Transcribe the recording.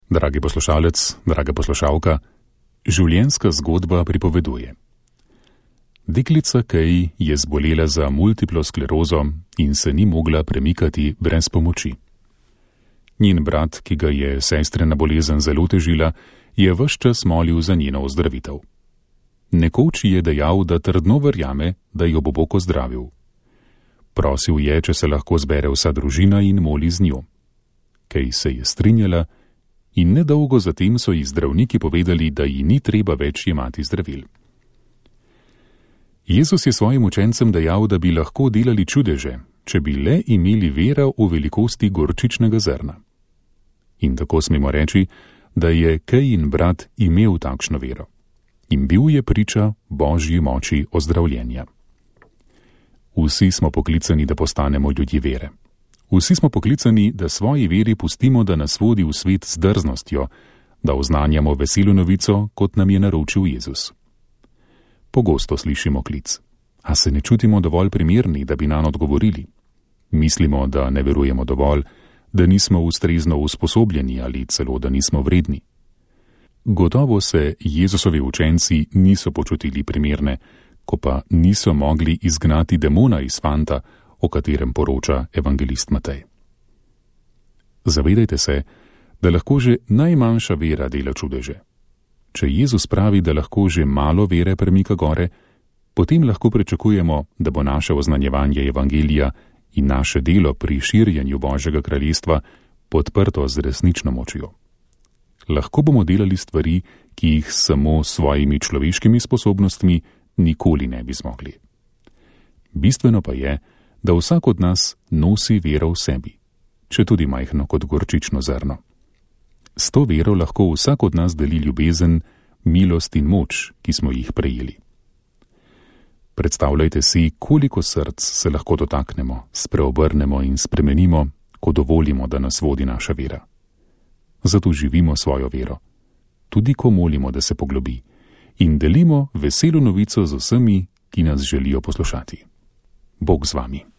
Dragi poslušalec, draga poslušalka, življenjska zgodba pripoveduje. Deklica Kay je zbolela za multiplo sklerozo in se ni mogla premikati brez pomoči. Njen brat, ki ga je sestrina bolezen zelo težila, je ves čas molil za njeno ozdravitev. Nekoč je dejal, da trdno verjame, da jo bo Bog ozdravil. Prosil je, če se lahko zbere vsa družina in moli z njo. Kay se je strinjala in nedolgo zatem so ji zdravniki povedali, da ji ni treba več jemati zdravil. Jezus je svojim učencem dejal, da bi lahko delali čudeže, če bi le imeli vero v velikosti gorčičnega zrna. In tako smemo reči, da je Kayin brat imel takšno vero in bil je priča Božji moči ozdravljenja. Vsi smo poklicani, da postanemo ljudje vere. Vsi smo poklicani, da svoji veri pustimo, da nas vodi v svet z drznostjo, da oznanjamo veselo novico, kot nam je naročil Jezus. Pogosto slišimo klic. A se ne čutimo dovolj primerni, da bi nam odgovorili? Mislimo, da ne verujemo dovolj, da nismo ustrezno usposobljeni ali celo, da nismo vredni. Gotovo se Jezusovi učenci niso počutili primerne, ko pa niso mogli izgnati demona iz fanta, o katerem poroča evangelist Matej. Zavedajte se, da lahko že najmanjša vera dela čudeže. Če Jezus pravi, da lahko že malo vere premika gore, potem lahko pričakujemo, da bo naše oznanjevanje evangelija in naše delo pri širjenju Božjega kraljestva podprto z resnično močjo. Lahko bomo delali stvari, ki jih samo s svojimi človeškimi sposobnostmi nikoli ne bi zmogli. Bistveno pa je, da vsak od nas nosi vero v sebi, če tudi majhno kot gorčično zrno. S to vero lahko vsak od nas deli ljubezen, milost in moč, ki smo jih prejeli. Predstavljajte si, koliko src se lahko dotaknemo, spreobrnemo in spremenimo, ko dovolimo, da nas vodi naša vera. Zato živimo svojo vero, tudi ko molimo, da se poglobi, in delimo veselo novico z vsemi, ki nas želijo poslušati. Bog z vami.